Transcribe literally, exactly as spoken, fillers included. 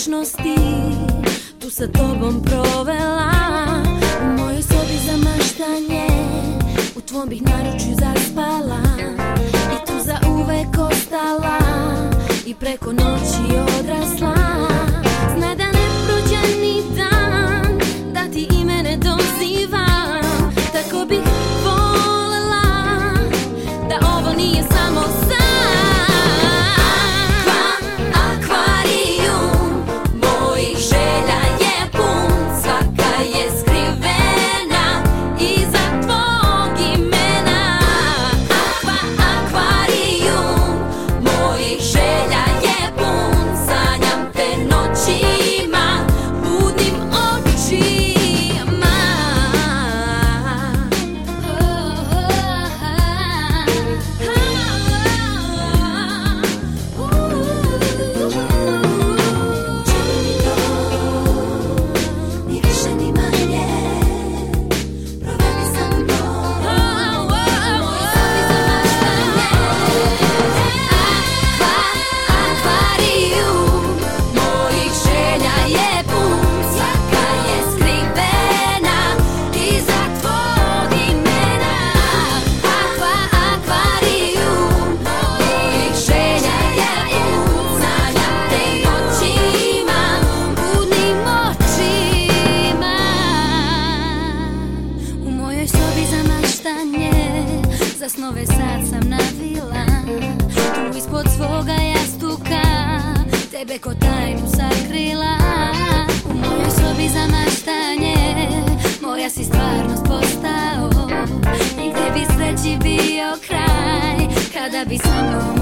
večnosti tu sa tobom provela. U mojoj sobi za maštanje, u tvom bih naručju zaspala i tu za uvek ostala i preko noći odrasla. Znaj da ne prođe ni dan da ti i mene dozivam, tako bih volela da ovo nije samo san. Za snove sad sam navila, tu ispod svoga jastuka tebe ko tajnu sakrila. U mojoj sobi za maštanje moja si stvarnost postao i gdje bi sreći bio kraj kada bi sa mnom